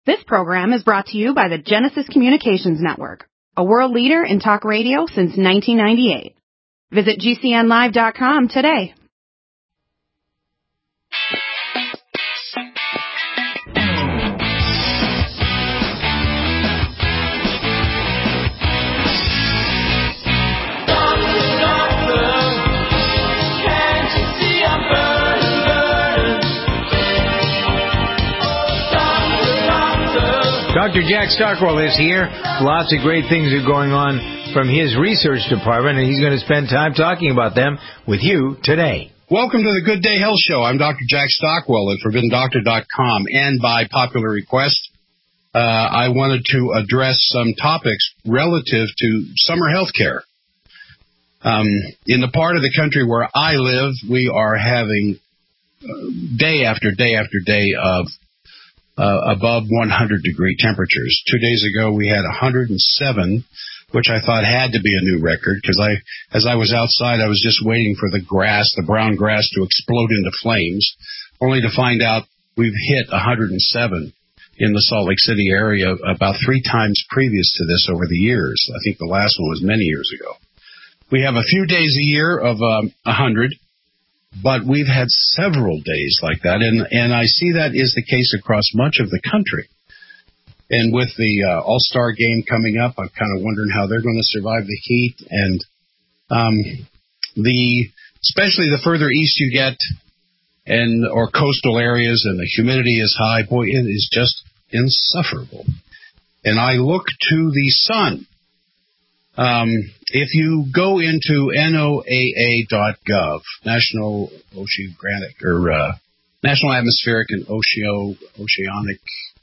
This program is brought to you by the Genesis Communications Network, a world leader in talk radio since 1998. Visit GCNlive.com today. Dr. Jack Stockwell is here. Lots of great things are going on from his research department, and he's going to spend time talking about them with you today. Welcome to the Good Day Health Show. I'm Dr. Jack Stockwell at ForbiddonDoctor.com, and by popular request, I wanted to address some topics relative to summer health care. In the part of the country where I live, we are having day after day after day of above 100-degree temperatures. 2 days ago, we had 107, which I thought had to be a new record because as I was outside, I was just waiting for the brown grass to explode into flames, only to find out we've hit 107 in the Salt Lake City area about 3 times previous to this over the years. I think the last one was many years ago. We have a few days a year of 100. But we've had several days like that, and I see that is the case across much of the country. And with the All-Star game coming up, I'm kind of wondering how they're going to survive the heat. And especially the further east you get, or coastal areas, and the humidity is high, boy, it is just insufferable. And I look to the sun. If you go into NOAA.gov, National Atmospheric and Oceanic,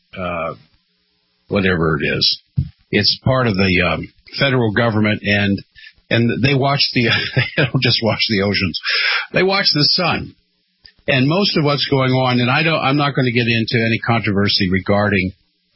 whatever it is, it's part of the federal government, and they watch they don't just watch the oceans, they watch the sun, and most of what's going on. And I'm not going to get into any controversy regarding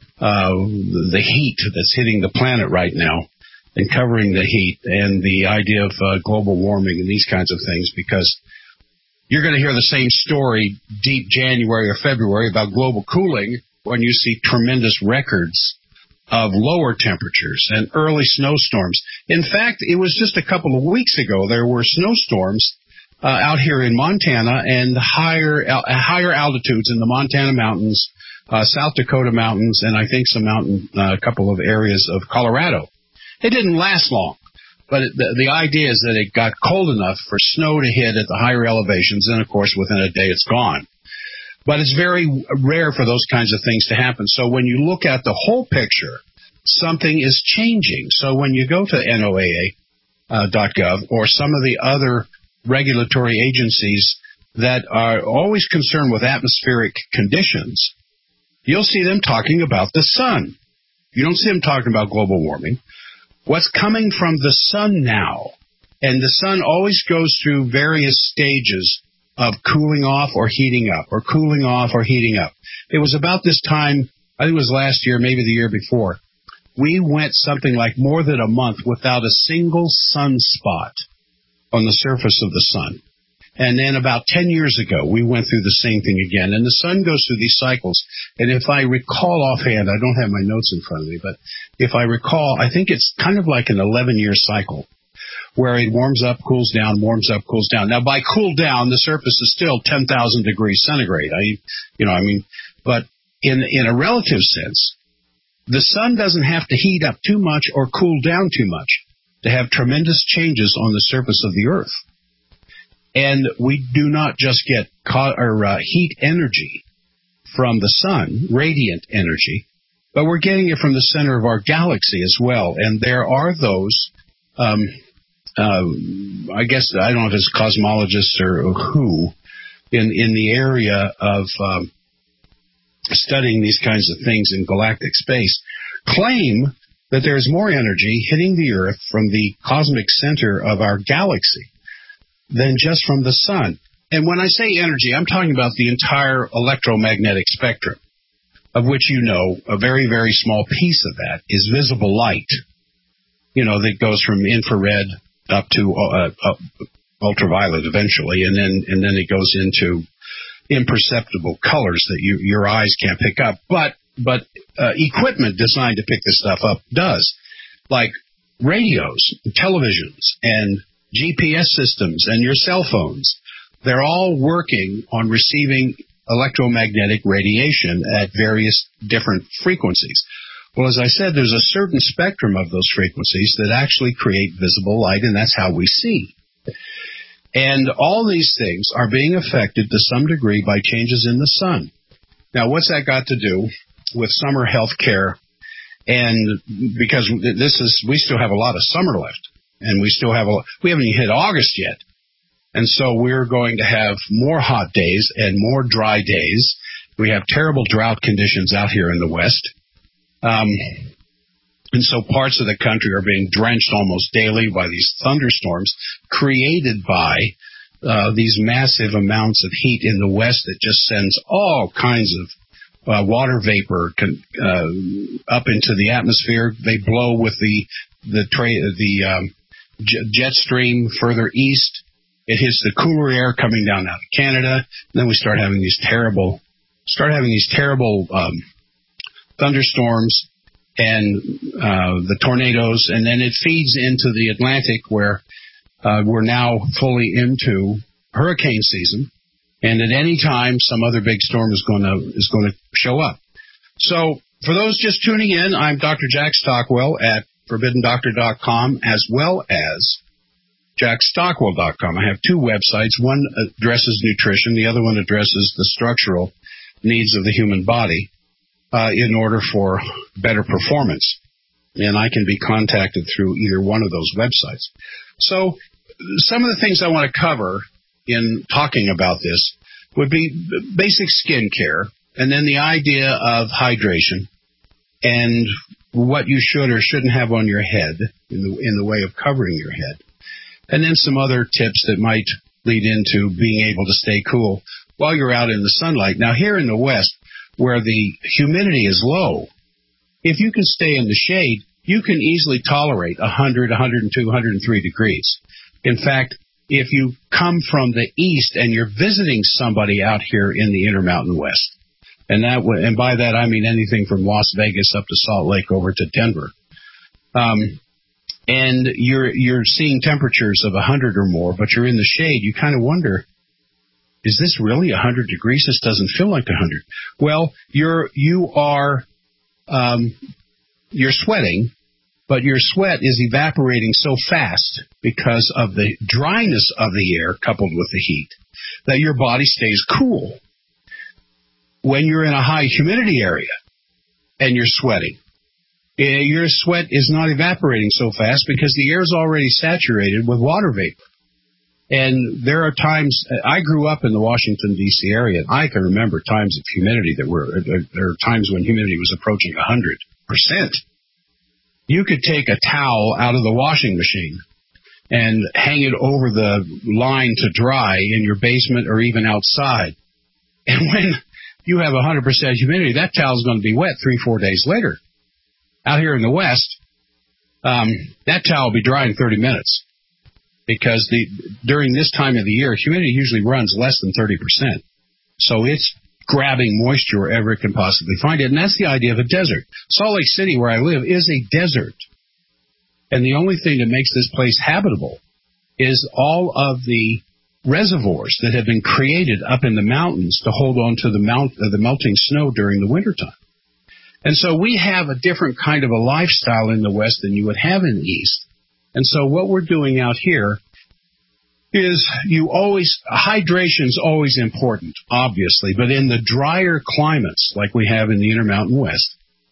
the heat that's hitting the planet right now and covering the heat and the idea of global warming and these kinds of things, because you're going to hear the same story deep January or February about global cooling when you see tremendous records of lower temperatures and early snowstorms. In fact, it was just a couple of weeks ago there were snowstorms out here in Montana and higher altitudes in the Montana mountains, South Dakota mountains, and I think a couple of areas of Colorado. It didn't last long, but the idea is that it got cold enough for snow to hit at the higher elevations, and, of course, within a day it's gone. But it's very rare for those kinds of things to happen. So when you look at the whole picture, something is changing. So when you go to NOAA.gov or some of the other regulatory agencies that are always concerned with atmospheric conditions, you'll see them talking about the sun. You don't see them talking about global warming. What's coming from the sun now, and the sun always goes through various stages of cooling off or heating up, or cooling off or heating up. It was about this time, I think it was last year, maybe the year before, we went something like more than a month without a single sunspot on the surface of the sun. And then about 10 years ago, we went through the same thing again. And the sun goes through these cycles. And if I recall offhand, I don't have my notes in front of me, but if I recall, I think it's kind of like an 11-year cycle where it warms up, cools down, warms up, cools down. Now, by cool down, the surface is still 10,000 degrees centigrade. But in a relative sense, the sun doesn't have to heat up too much or cool down too much to have tremendous changes on the surface of the Earth. And we do not just get heat energy from the sun, radiant energy, but we're getting it from the center of our galaxy as well. And there are those, I guess, I don't know if it's cosmologists or who, in the area of studying these kinds of things in galactic space, claim that there's more energy hitting the Earth from the cosmic center of our galaxy than just from the sun. And when I say energy, I'm talking about the entire electromagnetic spectrum, of which a very, very small piece of that is visible light, that goes from infrared up to ultraviolet eventually, and then it goes into imperceptible colors that your eyes can't pick up. But equipment designed to pick this stuff up does, like radios, televisions, and GPS systems, and your cell phones. They're all working on receiving electromagnetic radiation at various different frequencies. Well, as I said, there's a certain spectrum of those frequencies that actually create visible light, and that's how we see. And all these things are being affected to some degree by changes in the sun. Now, what's that got to do with summer health care? And because we still have a lot of summer left, and we haven't even hit August yet. And so we're going to have more hot days and more dry days. We have terrible drought conditions out here in the West. And so parts of the country are being drenched almost daily by these thunderstorms created by these massive amounts of heat in the West that just sends all kinds of water vapor up into the atmosphere. They blow with the jet stream further east. It hits the cooler air coming down out of Canada. And then we start having these terrible thunderstorms and the tornadoes, and then it feeds into the Atlantic, where we're now fully into hurricane season, and at any time some other big storm is going to show up. So for those just tuning in, I'm Dr. Jack Stockwell at ForbiddenDoctor.com as well as JackStockwell.com. I have two websites. One addresses nutrition, the other one addresses the structural needs of the human body in order for better performance. And I can be contacted through either one of those websites. So some of the things I want to cover in talking about this would be basic skin care, and then the idea of hydration and what you should or shouldn't have on your head in the way of covering your head. And then some other tips that might lead into being able to stay cool while you're out in the sunlight. Now, here in the West, where the humidity is low, if you can stay in the shade, you can easily tolerate 100, 102, 103 degrees. In fact, if you come from the east and you're visiting somebody out here in the Intermountain West, and by that I mean anything from Las Vegas up to Salt Lake over to Denver, and you're seeing temperatures of 100 or more, but you're in the shade, you kind of wonder, is this really 100 degrees? This doesn't feel like 100. Well, you're sweating, but your sweat is evaporating so fast because of the dryness of the air coupled with the heat that your body stays cool. When you're in a high humidity area and you're sweating, your sweat is not evaporating so fast because the air is already saturated with water vapor. And there are times, I grew up in the Washington, D.C. area, and I can remember times of humidity there are times when humidity was approaching 100%. You could take a towel out of the washing machine and hang it over the line to dry in your basement or even outside. And when you have 100% humidity, that towel is going to be wet 3-4 days later. Out here in the West, that towel will be dry in 30 minutes. Because during this time of the year, humidity usually runs less than 30%. So it's grabbing moisture wherever it can possibly find it. And that's the idea of a desert. Salt Lake City, where I live, is a desert. And the only thing that makes this place habitable is all of the reservoirs that have been created up in the mountains to hold on to the melting snow during the wintertime. And so we have a different kind of a lifestyle in the West than you would have in the East. And so what we're doing out here is hydration is always important, obviously, but in the drier climates like we have in the Intermountain West,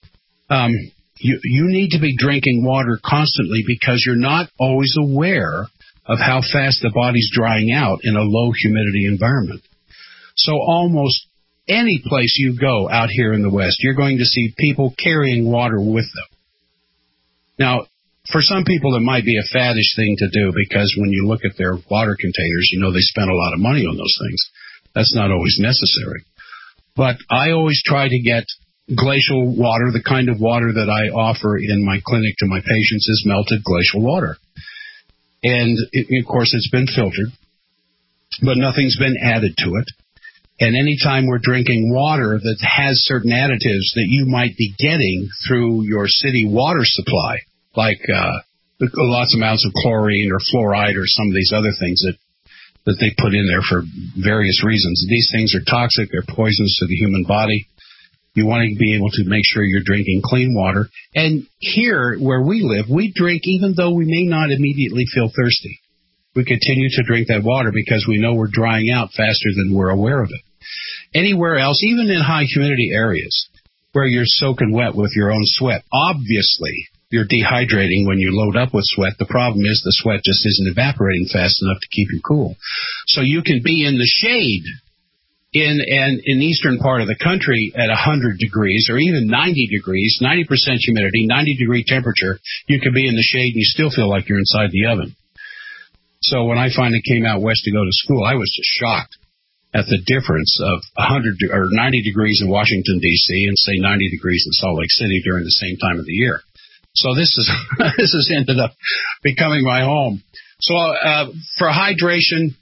you need to be drinking water constantly because you're not always aware of how fast the body's drying out in a low humidity environment. So almost any place you go out here in the West, you're going to see people carrying water with them. Now, for some people, it might be a faddish thing to do because when you look at their water containers, you know they spend a lot of money on those things. That's not always necessary. But I always try to get glacial water. The kind of water that I offer in my clinic to my patients is melted glacial water. And, of course, it's been filtered, but nothing's been added to it. And anytime we're drinking water that has certain additives that you might be getting through your city water supply, like lots of amounts of chlorine or fluoride or some of these other things that they put in there for various reasons. These things are toxic. They're poisonous to the human body. You want to be able to make sure you're drinking clean water. And here, where we live, we drink even though we may not immediately feel thirsty. We continue to drink that water because we know we're drying out faster than we're aware of it. Anywhere else, even in high humidity areas where you're soaking wet with your own sweat, obviously you're dehydrating when you load up with sweat. The problem is the sweat just isn't evaporating fast enough to keep you cool. So you can be in the shade in the eastern part of the country at 100 degrees or even 90 degrees, 90% humidity, 90-degree temperature. You can be in the shade and you still feel like you're inside the oven. So when I finally came out west to go to school, I was just shocked at the difference of 100 or 90 degrees in Washington, D.C., and, say, 90 degrees in Salt Lake City during the same time of the year. So this has ended up becoming my home. So for hydration,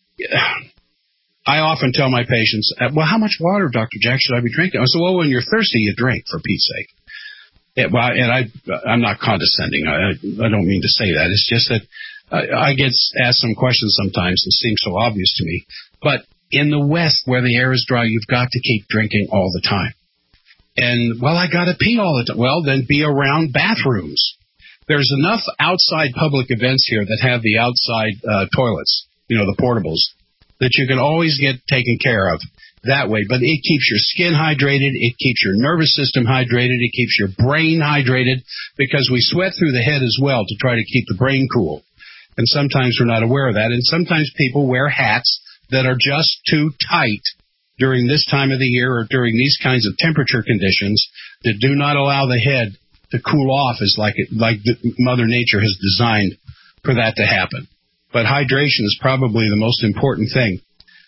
I often tell my patients, well, how much water, Dr. Jack, should I be drinking? I said, well, when you're thirsty, you drink, for Pete's sake. I'm not condescending. I don't mean to say that. It's just that I get asked some questions sometimes that seem so obvious to me. But in the West, where the air is dry, you've got to keep drinking all the time. And, well, I got to pee all the time. Well, then be around bathrooms. There's enough outside public events here that have the outside toilets, the portables, that you can always get taken care of that way. But it keeps your skin hydrated. It keeps your nervous system hydrated. It keeps your brain hydrated because we sweat through the head as well to try to keep the brain cool. And sometimes we're not aware of that. And sometimes people wear hats that are just too tight during this time of the year or during these kinds of temperature conditions that do not allow the head to cool off as like Mother Nature has designed for that to happen. But hydration is probably the most important thing.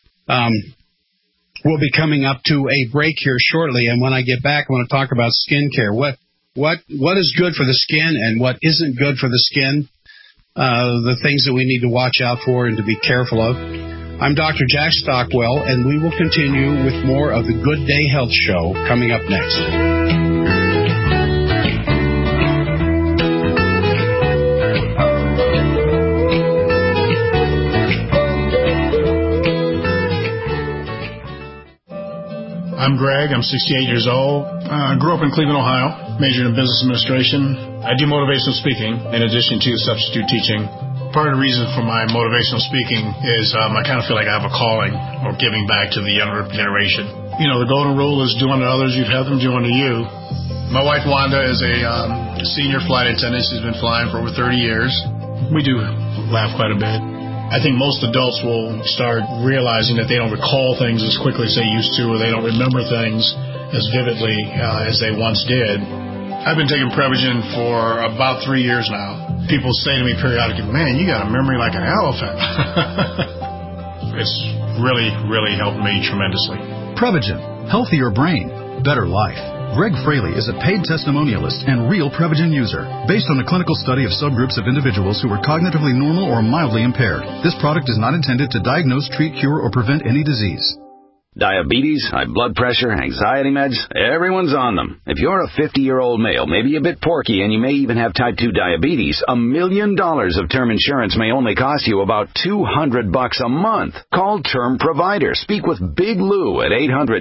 We'll be coming up to a break here shortly, and when I get back, I want to talk about skin care. What is good for the skin and what isn't good for the skin, the things that we need to watch out for and to be careful of. I'm Dr. Jack Stockwell, and we will continue with more of the Good Day Health Show coming up next. I'm Greg. I'm 68 years old. Grew up in Cleveland, Ohio. Majored in business administration. I do motivational speaking in addition to substitute teaching. Part of the reason for my motivational speaking is I kind of feel like I have a calling or giving back to the younger generation. The golden rule is do unto others, you'd have them do unto you. My wife, Wanda, is a senior flight attendant. She's been flying for over 30 years. We do laugh quite a bit. I think most adults will start realizing that they don't recall things as quickly as they used to, or they don't remember things as vividly as they once did. I've been taking Prevagen for about 3 years now. People say to me periodically, man, you got a memory like an elephant. It's really, really helped me tremendously. Prevagen, healthier brain, better life. Greg Fraley is a paid testimonialist and real Prevagen user. Based on a clinical study of subgroups of individuals who were cognitively normal or mildly impaired, this product is not intended to diagnose, treat, cure, or prevent any disease. Diabetes, high blood pressure, anxiety meds, everyone's on them. If you're a 50-year-old male, maybe a bit porky, and you may even have type 2 diabetes, $1 million of term insurance may only cost you about $200 a month. Call Term Provider. Speak with Big Lou at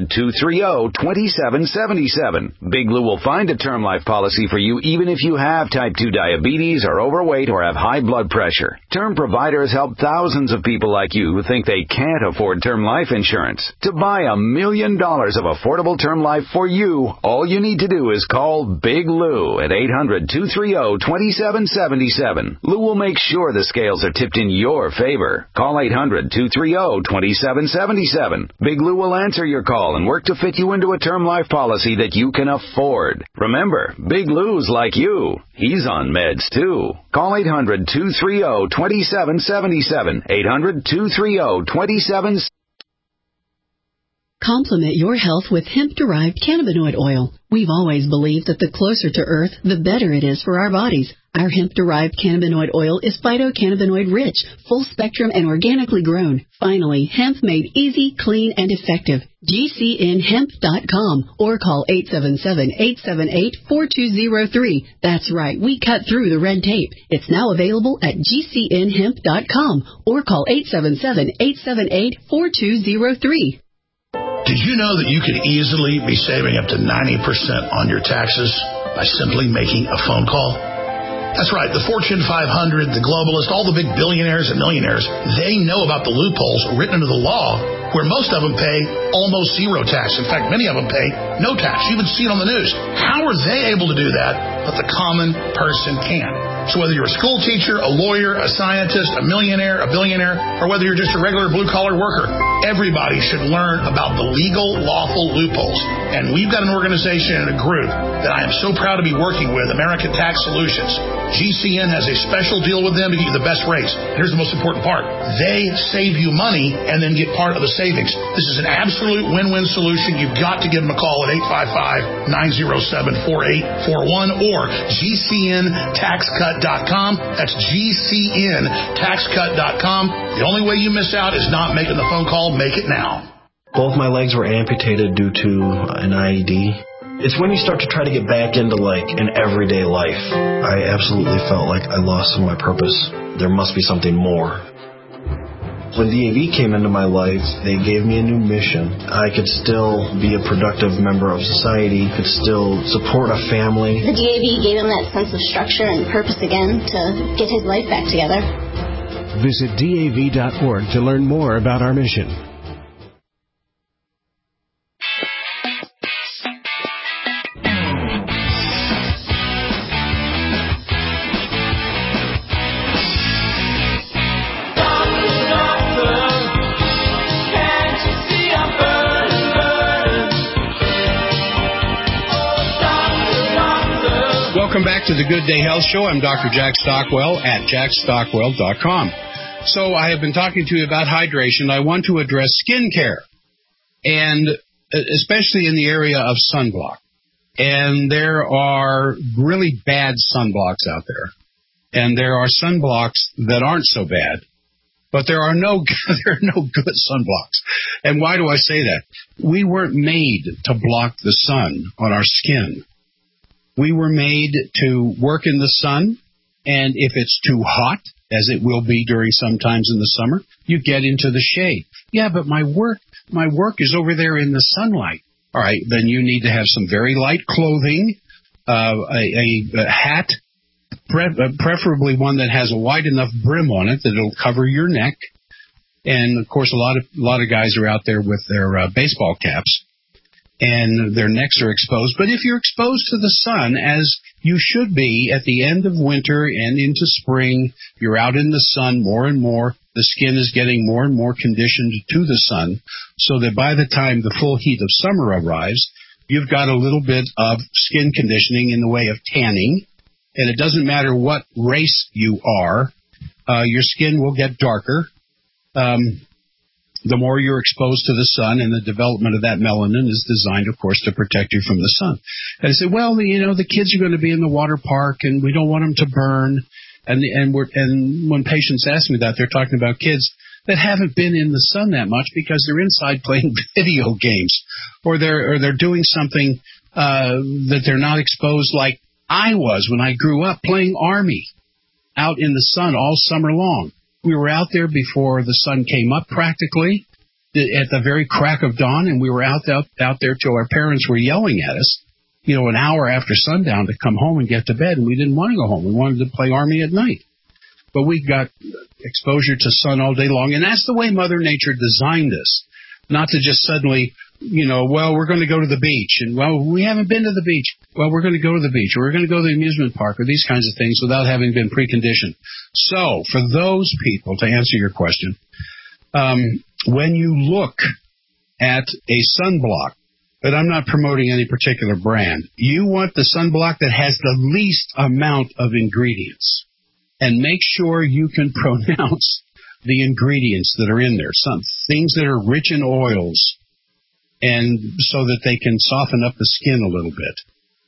800-230-2777. Big Lou will find a term life policy for you even if you have type 2 diabetes, are overweight, or have high blood pressure. Term Provider has helped thousands of people like you who think they can't afford term life insurance. To buy $1 million of affordable term life for you, all you need to do is call Big Lou at 800-230-2777. Lou will make sure the scales are tipped in your favor. Call 800-230-2777. Big Lou will answer your call and work to fit you into a term life policy that you can afford. Remember, Big Lou's like you. He's on meds, too. Call 800-230-2777. 800-230-2777. Complement your health with hemp-derived cannabinoid oil. We've always believed that the closer to Earth, the better it is for our bodies. Our hemp-derived cannabinoid oil is phytocannabinoid-rich, full-spectrum, and organically grown. Finally, hemp made easy, clean, and effective. GCNhemp.com or call 877-878-4203. That's right, we cut through the red tape. It's now available at GCNhemp.com or call 877-878-4203. Did you know that you could easily be saving up to 90% on your taxes by simply making a phone call? That's right. The Fortune 500, the globalists, all the big billionaires and millionaires, they know about the loopholes written into the law where most of them pay almost zero tax. In fact, many of them pay no tax. You even see it on the news. How are they able to do that, but the common person can't? So whether you're a school teacher, a lawyer, a scientist, a millionaire, a billionaire, or whether you're just a regular blue-collar worker, everybody should learn about the legal, lawful loopholes. And we've got an organization and a group that I am so proud to be working with, American Tax Solutions. GCN has a special deal with them to get you the best rates. Here's the most important part. They save you money and then get part of the savings. This is an absolute win-win solution. You've got to give them a call at 855-907-4841 or GCNTaxCut.com. That's GCNTaxCut.com. The only way you miss out is not making the phone call. Make it now. Both my legs were amputated due to an IED. It's when you start to try to get back into an everyday life. I absolutely felt like I lost some of my purpose. There must be something more. When DAV came into my life, they gave me a new mission. I could still be a productive member of society, could still support a family. The DAV gave him that sense of structure and purpose again to get his life back together. Visit DAV.org to learn more about our mission. Welcome back to the Good Day Health Show. I'm Dr. Jack Stockwell at jackstockwell.com. So I have been talking to you about hydration. I want to address skin care, and especially in the area of sunblock. And there are really bad sunblocks out there. And there are sunblocks that aren't so bad. But there are no good sunblocks. And why do I say that? We weren't made to block the sun on our skin. We were made to work in the sun, and if it's too hot, as it will be during some times in the summer, you get into the shade. Yeah, but my work is over there in the sunlight. All right, then you need to have some very light clothing, a hat, preferably one that has a wide enough brim on it that it'll cover your neck. And of course, a lot of guys are out there with their baseball caps, and their necks are exposed. But if you're exposed to the sun, as you should be at the end of winter and into spring, you're out in the sun more and more. The skin is getting more and more conditioned to the sun, so that by the time the full heat of summer arrives, you've got a little bit of skin conditioning in the way of tanning. And it doesn't matter what race you are, your skin will get darker. The more you're exposed to the sun, and the development of that melanin is designed, of course, to protect you from the sun. And I said, well, the kids are going to be in the water park, and we don't want them to burn. And when patients ask me that, they're talking about kids that haven't been in the sun that much because they're inside playing video games, or they're doing something that they're not exposed like I was when I grew up playing Army out in the sun all summer long. We were out there before the sun came up practically at the very crack of dawn, and we were out there till our parents were yelling at us, an hour after sundown to come home and get to bed, and we didn't want to go home. We wanted to play Army at night. But we got exposure to sun all day long, and that's the way Mother Nature designed us, not to just suddenly, we're going to go to the beach, and, we haven't been to the beach. Well, we're going to go to the beach, or we're going to go to the amusement park, or these kinds of things without having been preconditioned. So, for those people, to answer your question, when you look at a sunblock, but I'm not promoting any particular brand, you want the sunblock that has the least amount of ingredients. And make sure you can pronounce the ingredients that are in there. Some things that are rich in oils, and so that they can soften up the skin a little bit.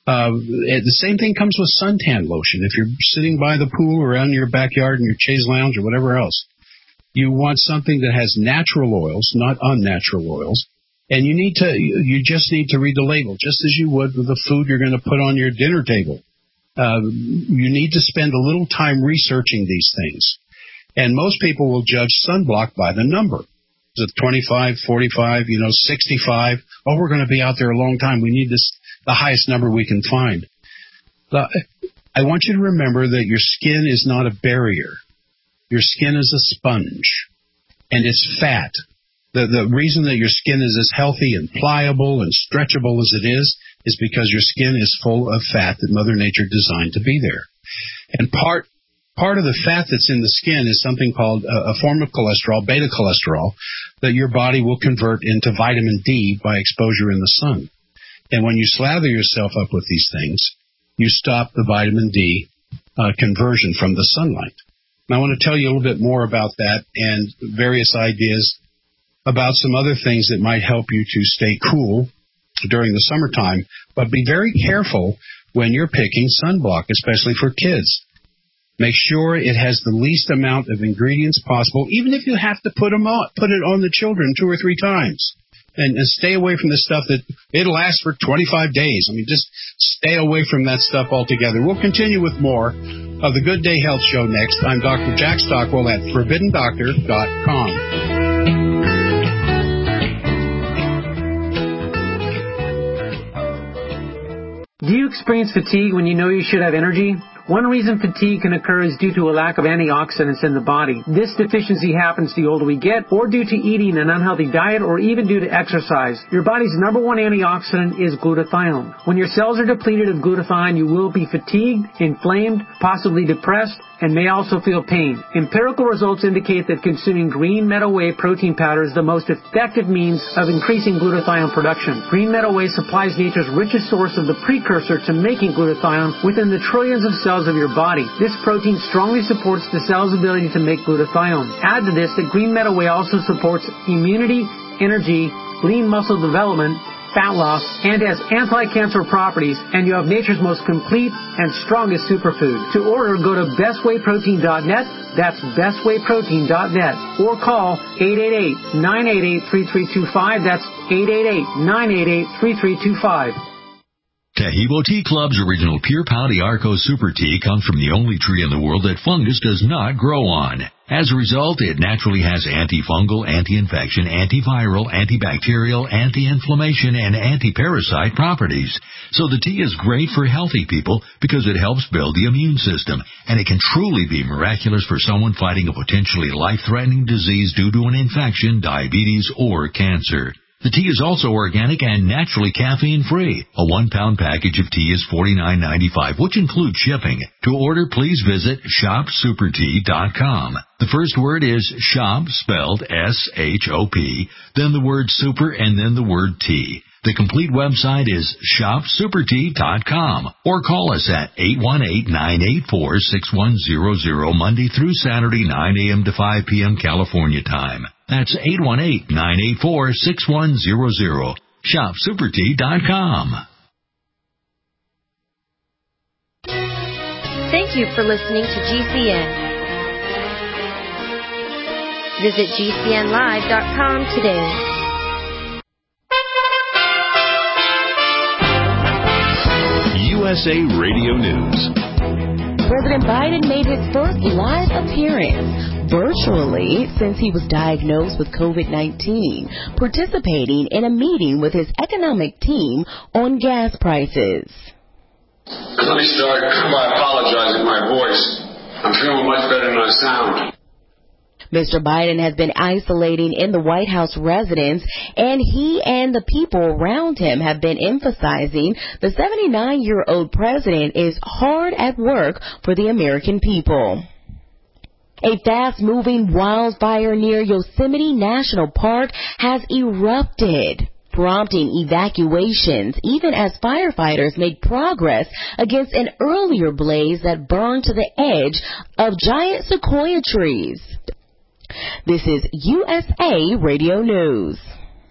The same thing comes with suntan lotion. If you're sitting by the pool or out in your backyard in your chaise lounge or whatever else, you want something that has natural oils, not unnatural oils. And you just need to read the label, just as you would with the food you're going to put on your dinner table. You need to spend a little time researching these things. And most people will judge sunblock by the number. Is it 25, 45, 65? Oh, we're going to be out there a long time. We need the highest number we can find. I want you to remember that your skin is not a barrier. Your skin is a sponge, and it's fat. The reason that your skin is as healthy and pliable and stretchable as it is because your skin is full of fat that Mother Nature designed to be there. And part of the fat that's in the skin is something called a form of cholesterol, beta cholesterol, that your body will convert into vitamin D by exposure in the sun. And when you slather yourself up with these things, you stop the vitamin D conversion from the sunlight. And I want to tell you a little bit more about that and various ideas about some other things that might help you to stay cool during the summertime. But be very careful when you're picking sunblock, especially for kids. Make sure it has the least amount of ingredients possible, even if you have to put it on the children 2 or 3 times. And stay away from the stuff that it'll last for 25 days. I mean, just stay away from that stuff altogether. We'll continue with more of the Good Day Health Show next. I'm Dr. Jack Stockwell at ForbiddenDoctor.com. Do you experience fatigue when you know you should have energy? One reason fatigue can occur is due to a lack of antioxidants in the body. This deficiency happens the older we get, or due to eating an unhealthy diet, or even due to exercise. Your body's number one antioxidant is glutathione. When your cells are depleted of glutathione, you will be fatigued, inflamed, possibly depressed, and may also feel pain. Empirical results indicate that consuming green meadow whey protein powder is the most effective means of increasing glutathione production. Green meadow whey supplies nature's richest source of the precursor to making glutathione within the trillions of cells of your body. This protein strongly supports the cell's ability to make glutathione. Add to this that green meadow whey also supports immunity, energy, lean muscle development, fat loss, and has anti-cancer properties, and you have nature's most complete and strongest superfood. To order, go to bestwayprotein.net, that's bestwayprotein.net, or call 888-988-3325, that's 888-988-3325. Tahibo Tea Club's original Pure Pau d'Arco Super Tea comes from the only tree in the world that fungus does not grow on. As a result, it naturally has antifungal, anti-infection, antiviral, antibacterial, anti-inflammation, and anti-parasite properties. So the tea is great for healthy people because it helps build the immune system, and it can truly be miraculous for someone fighting a potentially life-threatening disease due to an infection, diabetes, or cancer. The tea is also organic and naturally caffeine-free. A 1-pound package of tea is $49.95, which includes shipping. To order, please visit shopsupertea.com. The first word is shop, spelled S-H-O-P, then the word super, and then the word tea. The complete website is shopsupertea.com, or call us at 818-984-6100 Monday through Saturday, 9 a.m. to 5 p.m. California time. That's 818-984-6100. shopsupertea.com. Thank you for listening to GCN. Visit GCNlive.com today. USA Radio News. President Biden made his first live appearance virtually since he was diagnosed with COVID-19, participating in a meeting with his economic team on gas prices. Let me start by apologizing for my voice. I'm feeling much better than I sound. Mr. Biden has been isolating in the White House residence, and he and the people around him have been emphasizing the 79-year-old president is hard at work for the American people. A fast-moving wildfire near Yosemite National Park has erupted, prompting evacuations even as firefighters made progress against an earlier blaze that burned to the edge of giant sequoia trees. This is USA Radio News.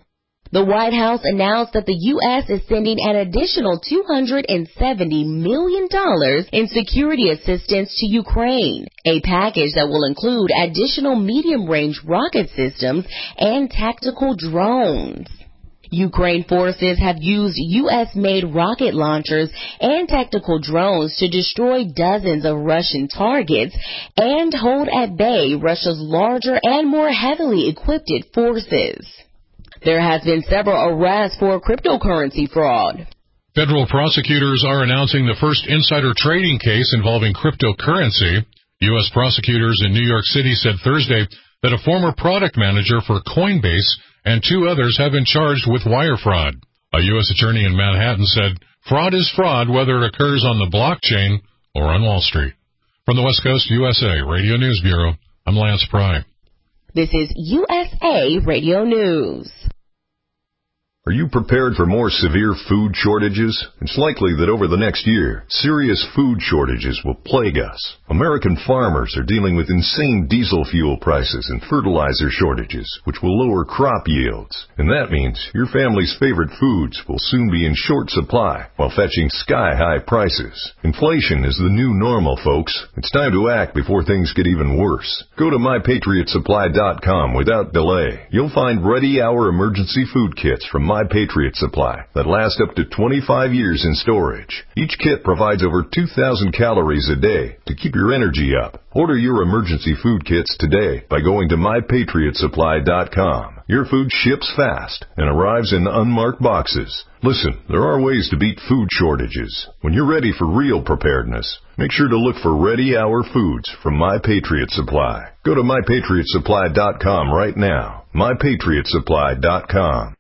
The White House announced that the U.S. is sending an additional $270 million in security assistance to Ukraine, a package that will include additional medium-range rocket systems and tactical drones. Ukraine forces have used U.S.-made rocket launchers and tactical drones to destroy dozens of Russian targets and hold at bay Russia's larger and more heavily equipped forces. There has been several arrests for cryptocurrency fraud. Federal prosecutors are announcing the first insider trading case involving cryptocurrency. U.S. prosecutors in New York City said Thursday that a former product manager for Coinbase and 2 others have been charged with wire fraud. A U.S. attorney in Manhattan said fraud is fraud whether it occurs on the blockchain or on Wall Street. From the West Coast USA Radio News Bureau, I'm Lance Pry. This is USA Radio News. Are you prepared for more severe food shortages? It's likely that over the next year, serious food shortages will plague us. American farmers are dealing with insane diesel fuel prices and fertilizer shortages, which will lower crop yields. And that means your family's favorite foods will soon be in short supply while fetching sky-high prices. Inflation is the new normal, folks. It's time to act before things get even worse. Go to MyPatriotSupply.com without delay. You'll find ready-hour emergency food kits from My Patriot Supply that last up to 25 years in storage. Each kit provides over 2,000 calories a day to keep your energy up. Order your emergency food kits today by going to MyPatriotSupply.com. Your food ships fast and arrives in unmarked boxes. Listen, there are ways to beat food shortages. When you're ready for real preparedness, make sure to look for ready-hour foods from My Patriot Supply. Go to MyPatriotSupply.com right now. MyPatriotSupply.com.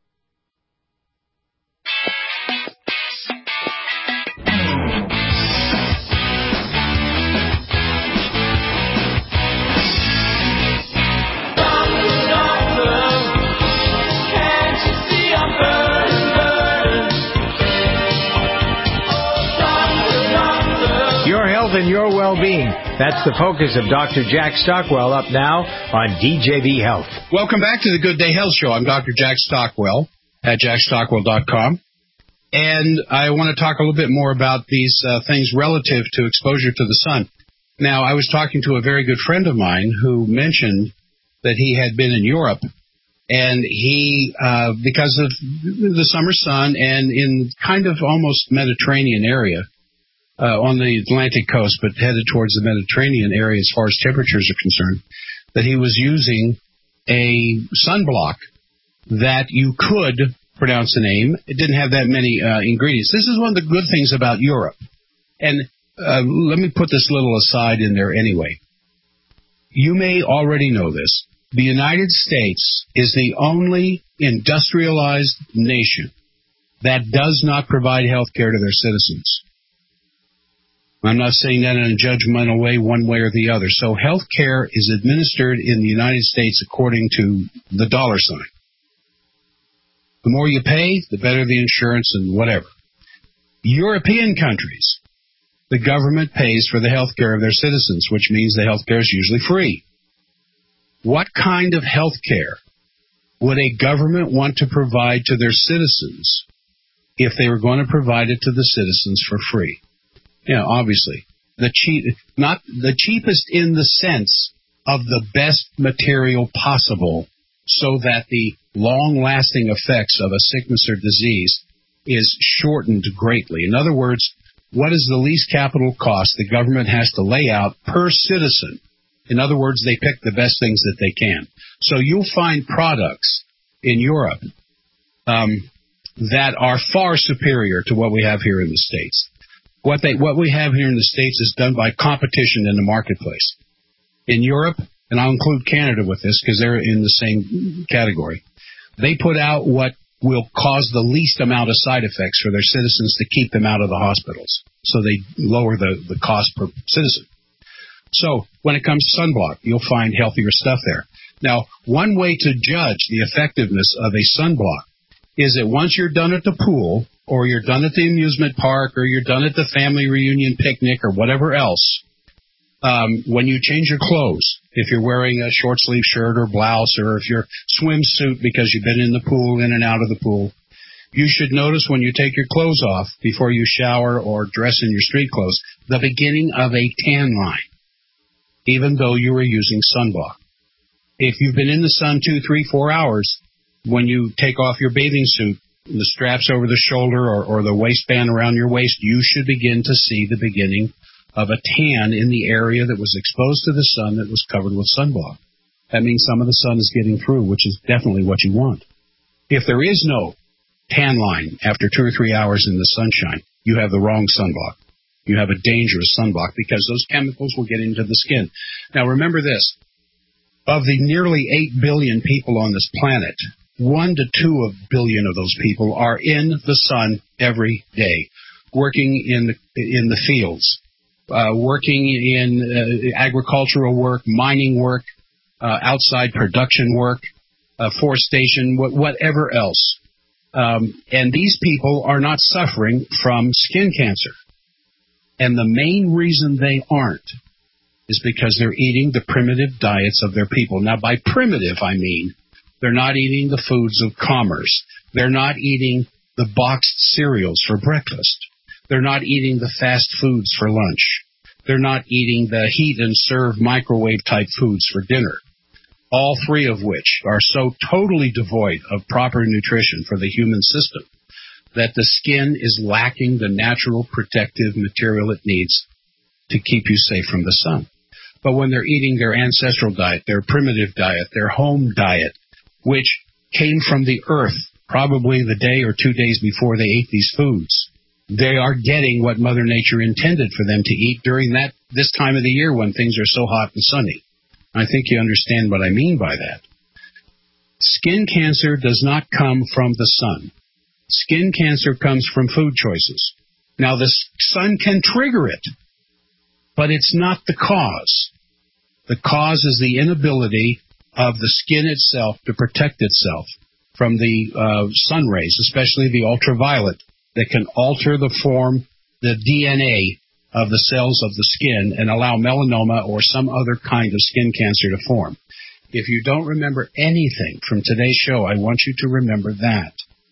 And your well-being. That's the focus of Dr. Jack Stockwell, up now on DJV Health. Welcome back to the Good Day Health Show. I'm Dr. Jack Stockwell at jackstockwell.com. And I want to talk a little bit more about these things relative to exposure to the sun. Now, I was talking to a very good friend of mine who mentioned that he had been in Europe, and he, because of the summer sun and in kind of almost Mediterranean area, on the Atlantic coast, but headed towards the Mediterranean area as far as temperatures are concerned, that he was using a sunblock that you could pronounce the name. It didn't have that many ingredients. This is one of the good things about Europe. And let me put this little aside in there anyway. You may already know this. The United States is the only industrialized nation that does not provide health care to their citizens. I'm not saying that in a judgmental way, one way or the other. So health care is administered in the United States according to the dollar sign. The more you pay, the better the insurance and whatever. European countries, the government pays for the health care of their citizens, which means the health care is usually free. What kind of health care would a government want to provide to their citizens if they were going to provide it to the citizens for free? Yeah, obviously. Not the cheapest in the sense of the best material possible so that the long-lasting effects of a sickness or disease is shortened greatly. In other words, what is the least capital cost the government has to lay out per citizen? In other words, they pick the best things that they can. So you'll find products in Europe that are far superior to what we have here in the States. What we have here in the States is done by competition in the marketplace. In Europe, and I'll include Canada with this because they're in the same category, they put out what will cause the least amount of side effects for their citizens to keep them out of the hospitals. So they lower the cost per citizen. So when it comes to sunblock, you'll find healthier stuff there. Now, one way to judge the effectiveness of a sunblock is that once you're done at the pool, or you're done at the amusement park, or you're done at the family reunion picnic, or whatever else, when you change your clothes If you're wearing a short sleeve shirt or blouse, or if you're swimsuit because you've been in the pool, in and out of the pool, you should notice when you take your clothes off before you shower or dress in your street clothes, the beginning of a tan line, even though you were using sunblock. If you've been in the sun 2, 3, 4 hours, when you take off your bathing suit, the straps over the shoulder or the waistband around your waist, you should begin to see the beginning of a tan in the area that was exposed to the sun that was covered with sunblock. That means some of the sun is getting through, which is definitely what you want. If there is no tan line after 2 or 3 hours in the sunshine, you have the wrong sunblock. You have a dangerous sunblock because those chemicals will get into the skin. Now remember this, of the nearly 8 billion people on this planet, 1 to 2 billion of those people are in the sun every day, working in the fields, working in agricultural work, mining work, outside production work, forestation, whatever else. And these people are not suffering from skin cancer. And the main reason they aren't is because they're eating the primitive diets of their people. Now, by primitive, I mean they're not eating the foods of commerce. They're not eating the boxed cereals for breakfast. They're not eating the fast foods for lunch. They're not eating the heat and serve microwave type foods for dinner. All three of which are so totally devoid of proper nutrition for the human system that the skin is lacking the natural protective material it needs to keep you safe from the sun. But when they're eating their ancestral diet, their primitive diet, their home diet, which came from the earth probably the day or 2 days before they ate these foods, they are getting what Mother Nature intended for them to eat during this time of the year when things are so hot and sunny. I think you understand what I mean by that. Skin cancer does not come from the sun. Skin cancer comes from food choices. Now, the sun can trigger it, but it's not the cause. The cause is the inability of the skin itself to protect itself from the sun rays, especially the ultraviolet, that can alter the form, the DNA of the cells of the skin and allow melanoma or some other kind of skin cancer to form. If you don't remember anything from today's show, I want you to remember that.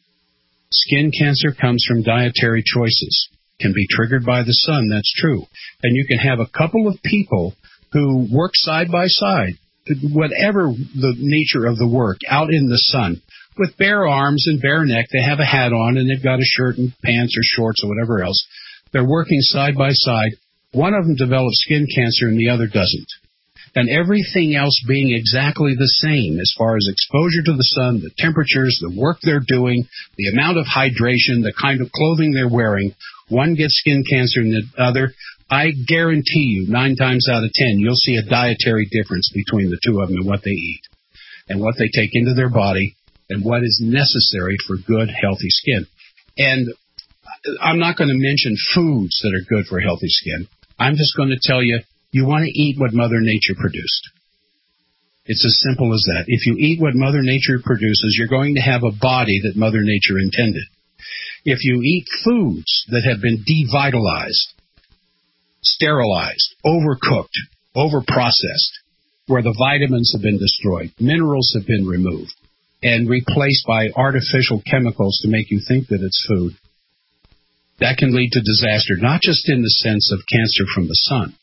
Skin cancer comes from dietary choices. Can be triggered by the sun, that's true. And you can have a couple of people who work side by side, whatever the nature of the work, out in the sun, with bare arms and bare neck. They have a hat on and they've got a shirt and pants or shorts or whatever else. They're working side by side. One of them develops skin cancer and the other doesn't. And everything else being exactly the same as far as exposure to the sun, the temperatures, the work they're doing, the amount of hydration, the kind of clothing they're wearing, one gets skin cancer and the other. I guarantee you 9 times out of 10, you'll see a dietary difference between the two of them and what they eat and what they take into their body and what is necessary for good, healthy skin. And I'm not going to mention foods that are good for healthy skin. I'm just going to tell you, you want to eat what Mother Nature produced. It's as simple as that. If you eat what Mother Nature produces, you're going to have a body that Mother Nature intended. If you eat foods that have been devitalized, sterilized, overcooked, overprocessed, where the vitamins have been destroyed, minerals have been removed, and replaced by artificial chemicals to make you think that it's food, that can lead to disaster, not just in the sense of cancer from the sun,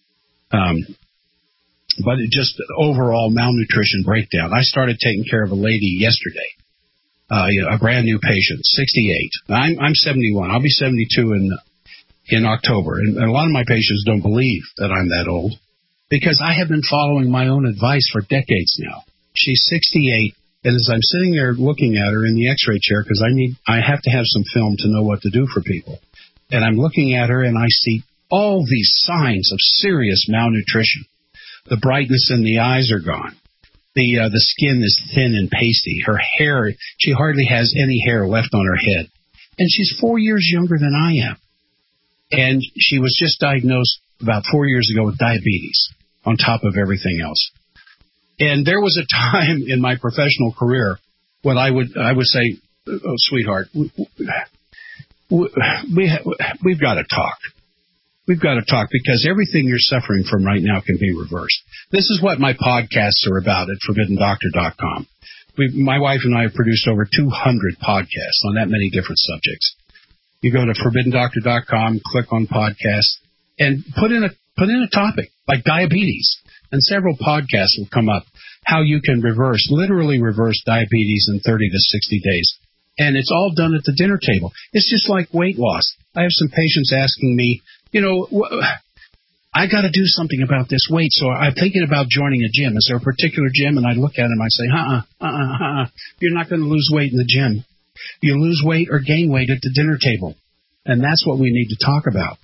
but just overall malnutrition breakdown. I started taking care of a lady yesterday, a brand new patient, 68. I'm 71. I'll be 72 in October. And a lot of my patients don't believe that I'm that old because I have been following my own advice for decades now. She's 68. And as I'm sitting there looking at her in the x-ray chair, because I have to have some film to know what to do for people. And I'm looking at her and I see all these signs of serious malnutrition. The brightness in the eyes are gone. The skin is thin and pasty. Her hair, she hardly has any hair left on her head. And she's 4 years younger than I am. And she was just diagnosed about 4 years ago with diabetes on top of everything else. And there was a time in my professional career when I would say, "Oh, sweetheart, we've got to talk. we've got to talk, because everything you're suffering from right now can be reversed. This is what my podcasts are about at ForbiddenDoctor.com. My wife and I have produced over 200 podcasts on that many different subjects. You go to ForbiddenDoctor.com, click on podcasts, and put in a topic like diabetes, and several podcasts will come up. How you can literally reverse diabetes in 30 to 60 days. And it's all done at the dinner table. It's just like weight loss. I have some patients asking me, I got to do something about this weight, so I'm thinking about joining a gym. Is there a particular gym? And I look at them, I say, you're not going to lose weight in the gym. You lose weight or gain weight at the dinner table. And that's what we need to talk about.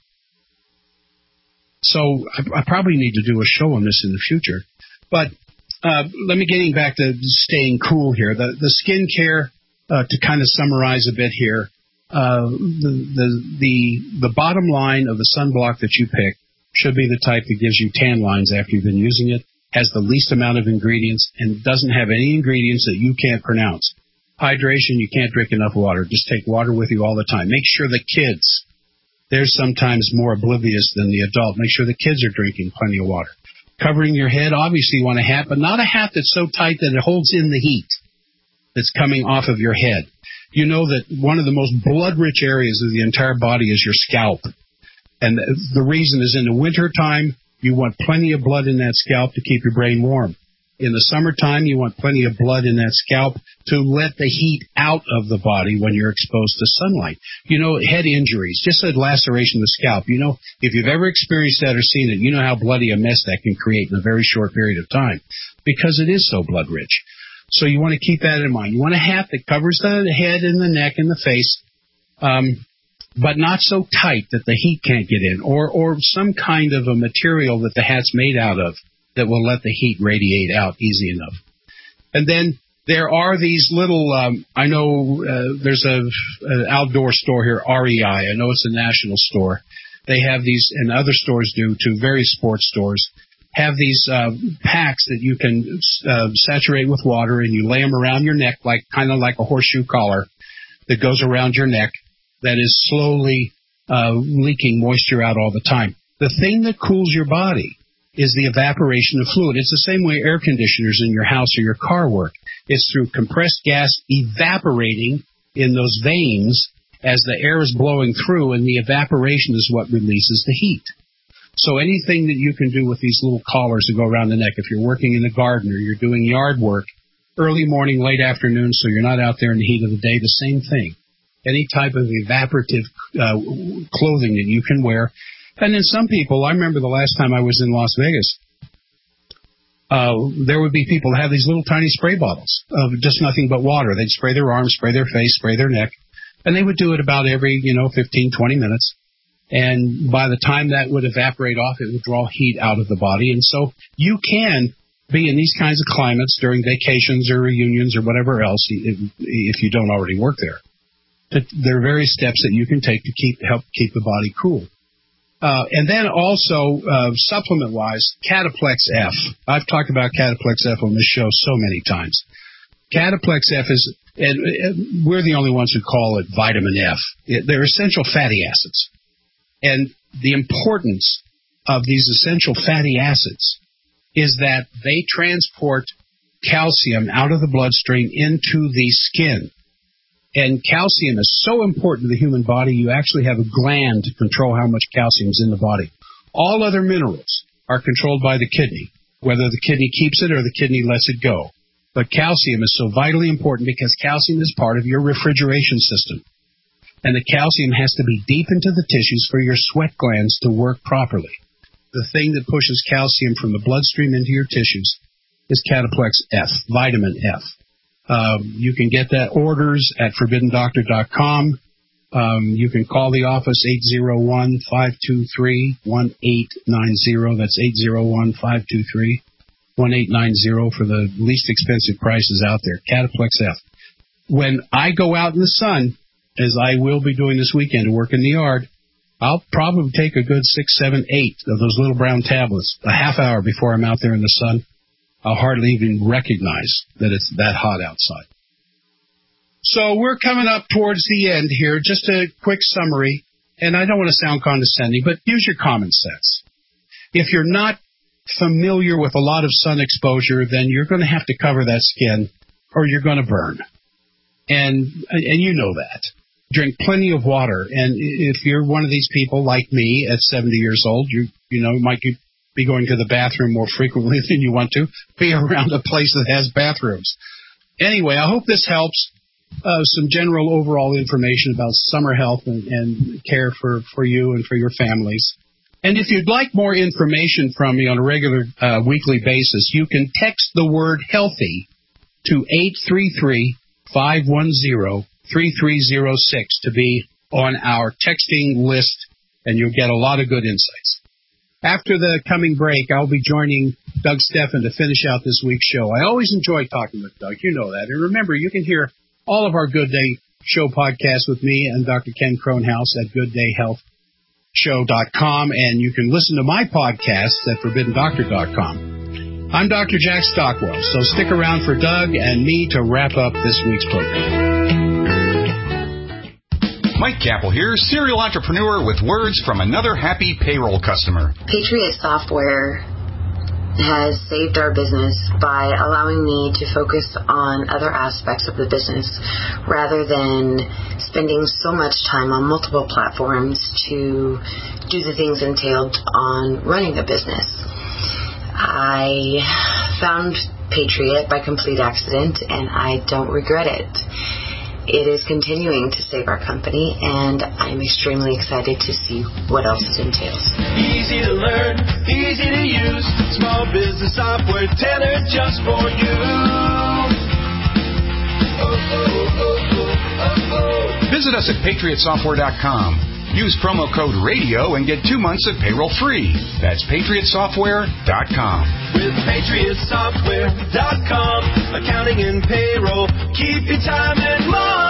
So I probably need to do a show on this in the future. But let me getting back to staying cool here. The skin care, to kind of summarize a bit here, the bottom line of the sunblock that you pick should be the type that gives you tan lines after you've been using it, has the least amount of ingredients, and doesn't have any ingredients that you can't pronounce. Hydration, you can't drink enough water. Just take water with you all the time. Make sure the kids, they're sometimes more oblivious than the adult. Make sure the kids are drinking plenty of water. Covering your head, obviously you want a hat, but not a hat that's so tight that it holds in the heat that's coming off of your head. You know that one of the most blood-rich areas of the entire body is your scalp. And the reason is in the wintertime, you want plenty of blood in that scalp to keep your brain warm. In the summertime, you want plenty of blood in that scalp to let the heat out of the body when you're exposed to sunlight. Head injuries, just a laceration of the scalp. If you've ever experienced that or seen it, you know how bloody a mess that can create in a very short period of time because it is so blood-rich. So you want to keep that in mind. You want a hat that covers the head and the neck and the face, but not so tight that the heat can't get in, or some kind of a material that the hat's made out of that will let the heat radiate out easy enough. And then there are these little, I know there's an outdoor store here, REI. I know it's a national store. They have these, and other stores do too, various sports stores, have these packs that you can saturate with water, and you lay them around your neck, kind of like a horseshoe collar that goes around your neck that is slowly leaking moisture out all the time. The thing that cools your body is the evaporation of fluid. It's the same way air conditioners in your house or your car work. It's through compressed gas evaporating in those veins as the air is blowing through, and the evaporation is what releases the heat. So anything that you can do with these little collars that go around the neck, if you're working in the garden or you're doing yard work, early morning, late afternoon, so you're not out there in the heat of the day, the same thing. Any type of evaporative clothing that you can wear. And then some people, I remember the last time I was in Las Vegas, there would be people that have these little tiny spray bottles of just nothing but water. They'd spray their arms, spray their face, spray their neck, and they would do it about every, 15, 20 minutes. And by the time that would evaporate off, it would draw heat out of the body. And so you can be in these kinds of climates during vacations or reunions or whatever else, if you don't already work there. There are various steps that you can take to help keep the body cool. And then also, supplement-wise, Cataplex F. I've talked about Cataplex F on this show so many times. Cataplex F is, and we're the only ones who call it vitamin F. They're essential fatty acids. And the importance of these essential fatty acids is that they transport calcium out of the bloodstream into the skin. And calcium is so important to the human body, you actually have a gland to control how much calcium is in the body. All other minerals are controlled by the kidney, whether the kidney keeps it or the kidney lets it go. But calcium is so vitally important because calcium is part of your refrigeration system. And the calcium has to be deep into the tissues for your sweat glands to work properly. The thing that pushes calcium from the bloodstream into your tissues is Cataplex F, vitamin F. You can get that orders at ForbiddenDoctor.com. You can call the office 801-523-1890. That's 801-523-1890 for the least expensive prices out there. Cataplex F. When I go out in the sun, as I will be doing this weekend to work in the yard, I'll probably take a good 6, 7, 8 of those little brown tablets a half hour before I'm out there in the sun. I'll hardly even recognize that it's that hot outside. So we're coming up towards the end here. Just a quick summary. and I don't want to sound condescending, but use your common sense. If you're not familiar with a lot of sun exposure, then you're going to have to cover that skin or you're going to burn. And you know that. Drink plenty of water. And if you're one of these people like me at 70 years old, you might be going to the bathroom more frequently than you want to. Be around a place that has bathrooms. Anyway, I hope this helps. Some general overall information about summer health and care for you and for your families. And if you'd like more information from me on a regular weekly basis, you can text the word healthy to 833-510-3306 to be on our texting list, and you'll get a lot of good insights. After the coming break, I'll be joining Doug Steffen to finish out this week's show. I always enjoy talking with Doug. You know that. And remember, you can hear all of our Good Day Show podcasts with me and Dr. Ken Kronhaus at GoodDayHealthShow.com, and you can listen to my podcasts at ForbiddenDoctor.com. I'm Dr. Jack Stockwell, so stick around for Doug and me to wrap up this week's program. Mike Capel here, serial entrepreneur with words from another happy payroll customer. Patriot Software has saved our business by allowing me to focus on other aspects of the business rather than spending so much time on multiple platforms to do the things entailed on running a business. I found Patriot by complete accident, and I don't regret it. It is continuing to save our company, and I'm extremely excited to see what else it entails. Easy to learn, easy to use, small business software tailored just for you. Visit us at PatriotSoftware.com. Use promo code RADIO and get 2 months of payroll free. That's PatriotSoftware.com. With PatriotSoftware.com, accounting and payroll, keep your time and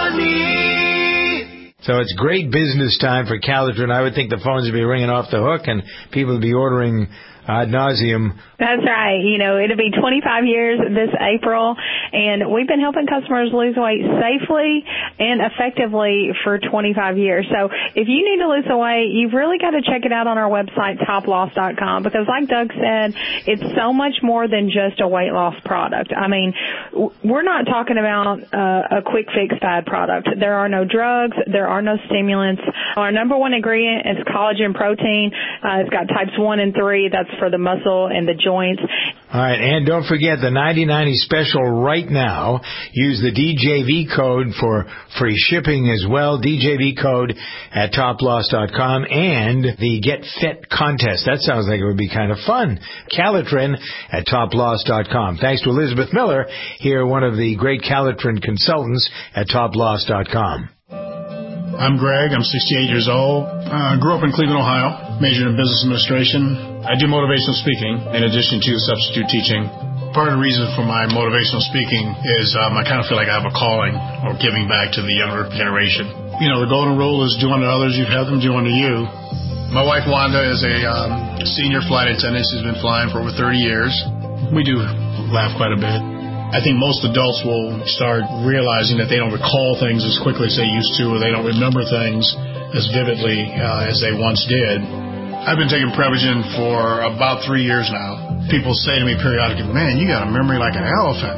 money. So it's great business time for Calitrin. I would think the phones would be ringing off the hook and people would be ordering ad nauseum. That's right. It'll be 25 years this April, and we've been helping customers lose weight safely and effectively for 25 years. So if you need to lose the weight, you've really got to check it out on our website, toploss.com, because like Doug said, it's so much more than just a weight loss product. I mean, we're not talking about a quick fix fad product. There are no drugs. There are no stimulants. Our number one ingredient is collagen protein. It's got types 1 and 3. That's for the muscle and the joints. All right, and don't forget the 90/90 special right now. Use the DJV code for free shipping as well. DJV code at toploss.com, and the Get Fit contest. That sounds like it would be kind of fun. Calitrin at toploss.com. Thanks to Elizabeth Miller, here one of the great Calitrin consultants at toploss.com. I'm Greg. I'm 68 years old. Grew up in Cleveland, Ohio. Majored in business administration. I do motivational speaking in addition to substitute teaching. Part of the reason for my motivational speaking is I kind of feel like I have a calling or giving back to the younger generation. The golden rule is do unto others, you'd have them do unto you. My wife, Wanda, is a senior flight attendant. She's been flying for over 30 years. We do laugh quite a bit. I think most adults will start realizing that they don't recall things as quickly as they used to, or they don't remember things as vividly as they once did. I've been taking Prevagen for about 3 years now. People say to me periodically, man, you got a memory like an elephant.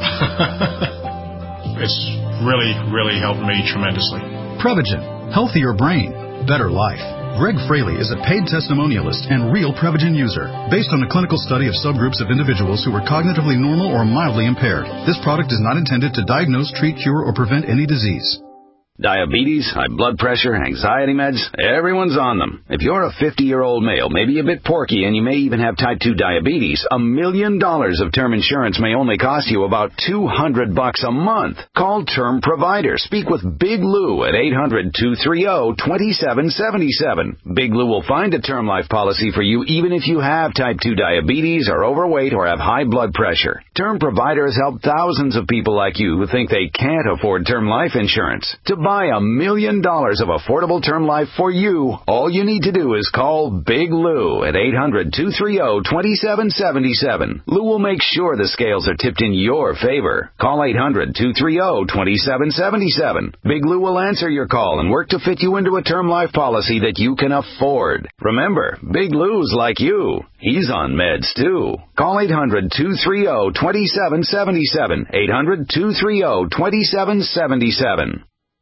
It's really, really helped me tremendously. Prevagen. Healthier brain. Better life. Greg Fraley is a paid testimonialist and real Prevagen user. Based on a clinical study of subgroups of individuals who were cognitively normal or mildly impaired, this product is not intended to diagnose, treat, cure, or prevent any disease. Diabetes, high blood pressure, anxiety meds, everyone's on them. If you're a 50-year-old male, maybe a bit porky, and you may even have type 2 diabetes, $1 million of term insurance may only cost you about $200 a month. Call Term Provider. Speak with Big Lou at 800-230-2777. Big Lou will find a term life policy for you even if you have type 2 diabetes, are overweight, or have high blood pressure. Term Providers help thousands of people like you who think they can't afford term life insurance. To Buy $1 million of affordable term life for you. All you need to do is call Big Lou at 800-230-2777. Lou will make sure the scales are tipped in your favor. Call 800-230-2777. Big Lou will answer your call and work to fit you into a term life policy that you can afford. Remember, Big Lou's like you. He's on meds, too. Call 800-230-2777. 800-230-2777.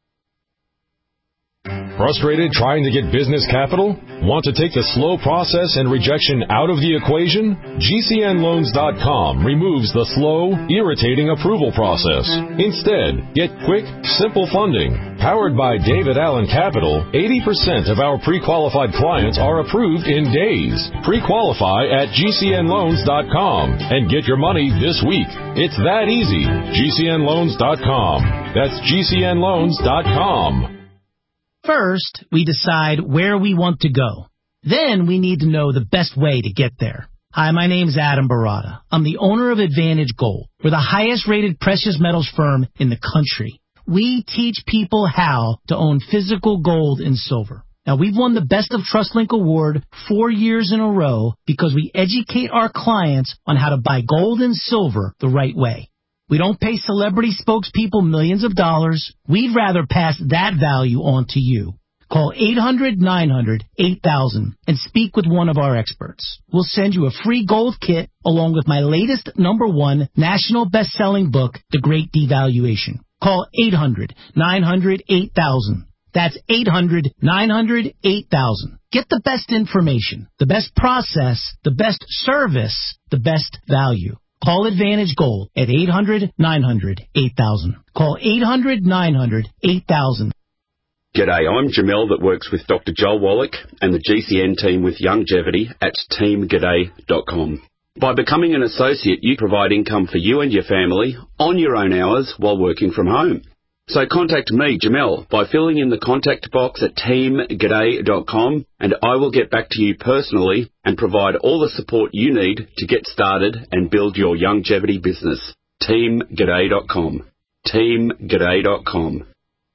Frustrated trying to get business capital? Want to take the slow process and rejection out of the equation? GCNLoans.com removes the slow, irritating approval process. Instead, get quick, simple funding. Powered by David Allen Capital, 80% of our pre-qualified clients are approved in days. Pre-qualify at GCNLoans.com and get your money this week. It's that easy. GCNLoans.com. That's GCNLoans.com. First, we decide where we want to go. Then we need to know the best way to get there. Hi, my name's Adam Barada. I'm the owner of Advantage Gold. We're the highest-rated precious metals firm in the country. We teach people how to own physical gold and silver. Now, we've won the Best of TrustLink Award 4 years in a row because we educate our clients on how to buy gold and silver the right way. We don't pay celebrity spokespeople millions of dollars. We'd rather pass that value on to you. Call 800-900-8000 and speak with one of our experts. We'll send you a free gold kit along with my latest #1 national best-selling book, The Great Devaluation. Call 800-900-8000. That's 800-900-8000. Get the best information, the best process, the best service, the best value. Call Advantage Gold at 800-900-8000. Call 800-900-8000. G'day, I'm Jamel that works with Dr. Joel Wallach and the GCN team with Longevity at teamg'day.com. By becoming an associate, you provide income for you and your family on your own hours while working from home. So contact me, Jamel, by filling in the contact box at teamg'day.com, and I will get back to you personally and provide all the support you need to get started and build your longevity business. teamg'day.com. teamg'day.com.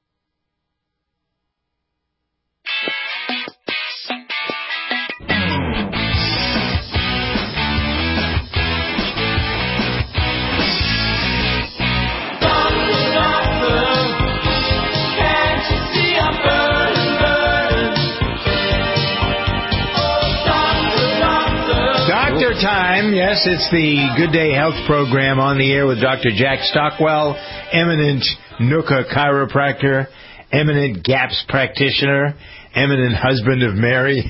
Time. Yes, it's the Good Day Health program on the air with Dr. Jack Stockwell, eminent Nooka chiropractor, eminent GAPS practitioner, eminent husband of Mary.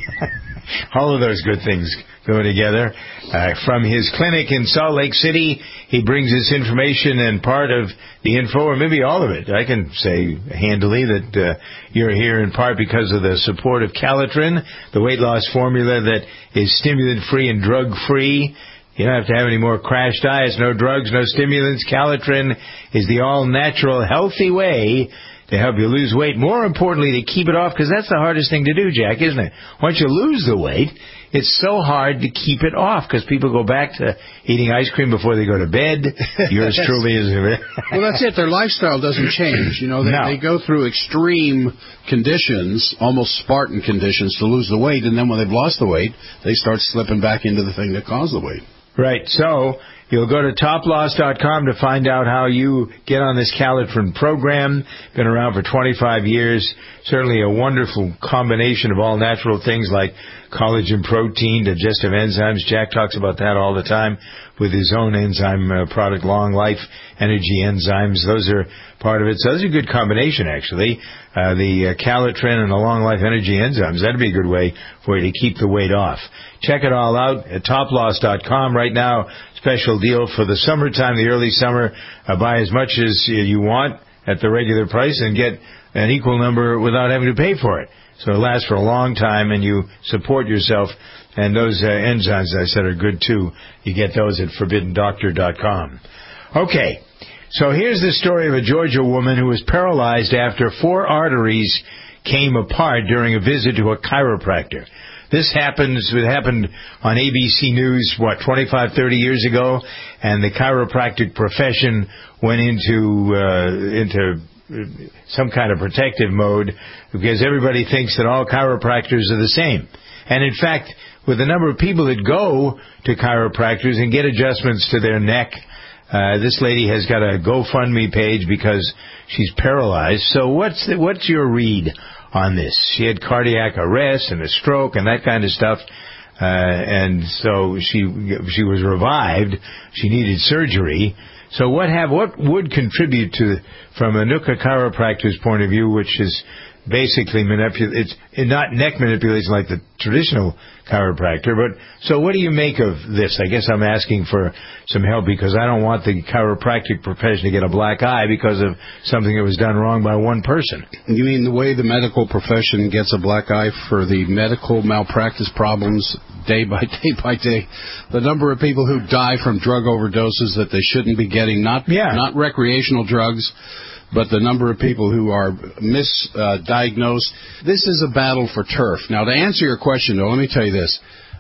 All of those good things go together. From his clinic in Salt Lake City, he brings us information, and part of the info, or maybe all of it, I can say handily that you're here in part because of the support of Calitrin, the weight loss formula that is stimulant-free and drug-free. You don't have to have any more crash diets, no drugs, no stimulants. Calitrin is the all-natural, healthy way to help you lose weight. More importantly, to keep it off, because that's the hardest thing to do, Jack, isn't it? Once you lose the weight, it's so hard to keep it off because people go back to eating ice cream before they go to bed. Yours truly is. Well, that's it. Their lifestyle doesn't change. You know, they go through extreme conditions, almost Spartan conditions, to lose the weight, and then when they've lost the weight, they start slipping back into the thing that caused the weight. Right. So you'll go to toploss.com to find out how you get on this Calitrin program. Been around for 25 years. Certainly a wonderful combination of all natural things like collagen, protein, digestive enzymes. Jack talks about that all the time with his own enzyme product, Long Life Energy Enzymes. Those are part of it. So those are a good combination, actually. The Calitrin and the Long Life Energy Enzymes. That'd be a good way for you to keep the weight off. Check it all out at toploss.com. Right now, special deal for the summertime, the early summer. Buy as much as you want at the regular price and get an equal number without having to pay for it. So it lasts for a long time, and you support yourself. And those enzymes, as I said, are good, too. You get those at ForbiddenDoctor.com. Okay, so here's the story of a Georgia woman who was paralyzed after 4 arteries came apart during a visit to a chiropractor. This happened on ABC News, 25, 30 years ago, and the chiropractic profession went into some kind of protective mode, because everybody thinks that all chiropractors are the same. And in fact, with the number of people that go to chiropractors and get adjustments to their neck, this lady has got a GoFundMe page because she's paralyzed. So what's your read on this? She had cardiac arrest and a stroke and that kind of stuff. And so she was revived. She needed surgery. So what would contribute to, from a Nuka chiropractor's point of view, which is basically it's not neck manipulation like the traditional chiropractor, but so what do you make of this? I guess I'm asking for some help because I don't want the chiropractic profession to get a black eye because of something that was done wrong by one person. You mean the way the medical profession gets a black eye for the medical malpractice problems day by day? The number of people who die from drug overdoses that they shouldn't be getting, not recreational drugs, but the number of people who are misdiagnosed. This is a battle for turf. Now, to answer your question, though, let me tell you this.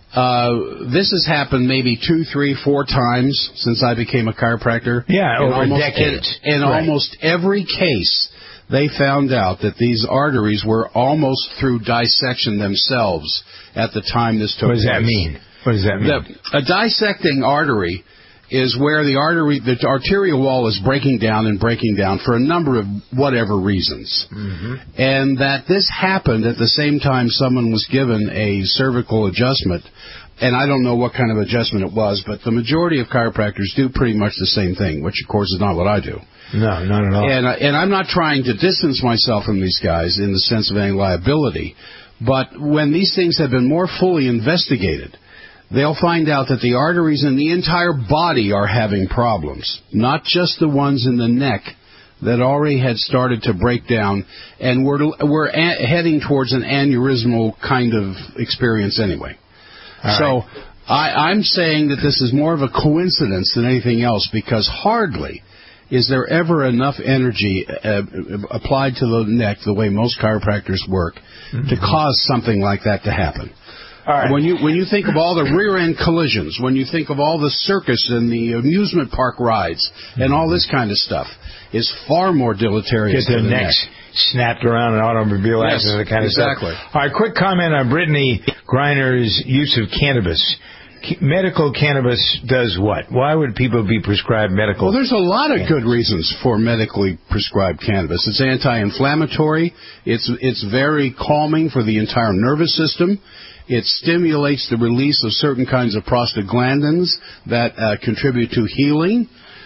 This has happened maybe 2, 3, 4 times since I became a chiropractor. Yeah, over decades. In almost every case, they found out that these arteries were almost through dissection themselves at the time this took place. What does that mean? A dissecting artery is where the arterial wall is breaking down for a number of whatever reasons. Mm-hmm. And that this happened at the same time someone was given a cervical adjustment. And I don't know what kind of adjustment it was, but the majority of chiropractors do pretty much the same thing, which, of course, is not what I do. No, not at all. And I'm not trying to distance myself from these guys in the sense of any liability. But when these things have been more fully investigated, they'll find out that the arteries in the entire body are having problems, not just the ones in the neck that already had started to break down, and we're heading towards an aneurysmal kind of experience anyway. So I'm saying that this is more of a coincidence than anything else, because hardly is there ever enough energy applied to the neck, the way most chiropractors work, to cause something like that to happen. Right. When you think of all the rear-end collisions, when you think of all the circus and the amusement park rides and all this kind of stuff, is far more deleterious than the necks snapped around an automobile accident, that kind of stuff. All right, quick comment on Brittany Griner's use of cannabis. Medical cannabis does what? Why would people be prescribed medical? Well, there's a lot of good reasons for medically prescribed cannabis. It's anti-inflammatory. It's very calming for the entire nervous system. It stimulates the release of certain kinds of prostaglandins that contribute to healing.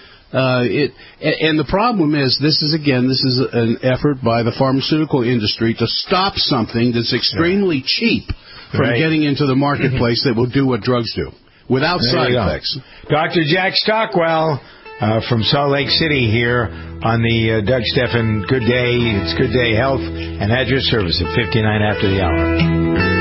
And the problem is, this is an effort by the pharmaceutical industry to stop something that's extremely cheap from getting into the marketplace that will do what drugs do without side effects. Dr. Jack Stockwell from Salt Lake City here on the Doug Stephan Good Day. It's Good Day Health, and at your service at 59 after the hour.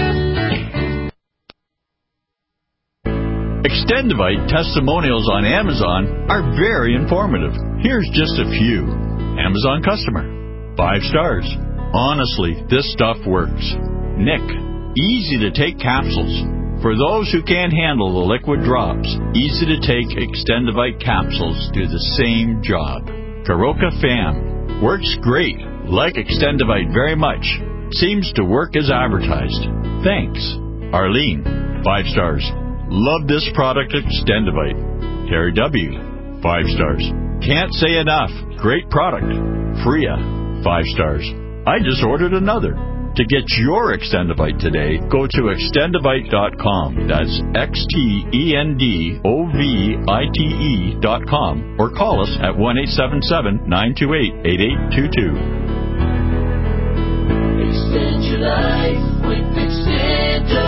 Extendivite testimonials on Amazon are very informative. Here's just a few. Amazon customer. 5 stars. Honestly, this stuff works. Nick. Easy to take capsules. For those who can't handle the liquid drops, easy to take Extendivite capsules do the same job. Karoka Fam. Works great. Like Extendivite very much. Seems to work as advertised. Thanks. Arlene. 5 stars. Love this product, Extendivite. Terry W. 5 stars. Can't say enough. Great product. Freya. 5 stars. I just ordered another. To get your Extendivite today, go to Extendivite.com. That's XTENDOVITE.com, or call us at 1-877-928-8822. Extend your life with Extendivite.